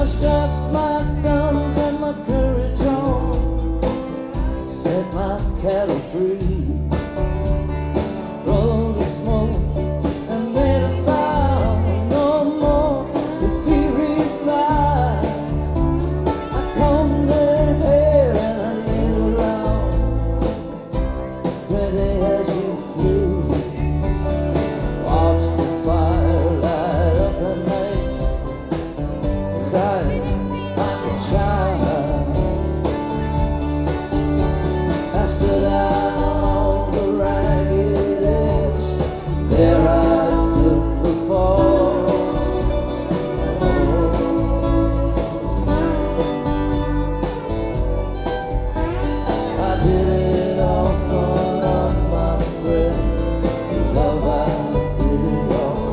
struck my guns and my courage on, set my cattle free, rolled the smoke and made a vow no more to be replied. I combed her hair and I laid her out, pretty as you please, watched the fire light up the night, crying like a child. I stood out on the ragged edge, there I took the fall. I did it all for love, my friend. Love, I did it all.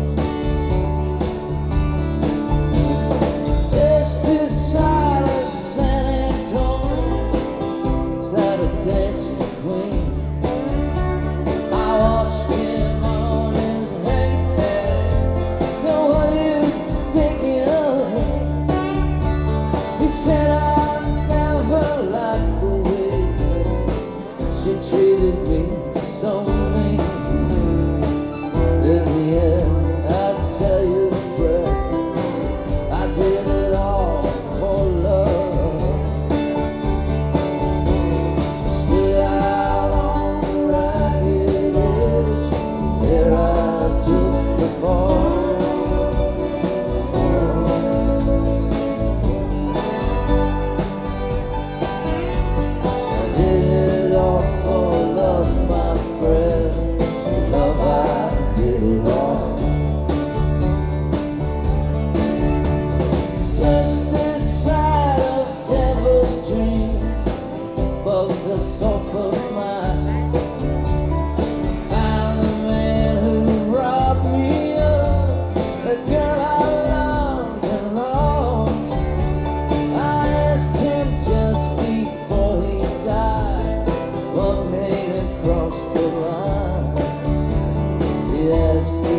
Just beside of San Antonio sat a dancing queen. I watched him on his head. So what are you thinking of? He said, I never liked the way she treated me so mean. In the end, I tell you, Fred, I did it all for love. Stood out on the ragged edge, there I took the fall. I did it all for love, my friend. Love, I did it all. Just this side of Devil's Dream, above the sofa mine, found the man who robbed me of the girl I loved and lost. I asked him just before he died, what made him cross the line. He asked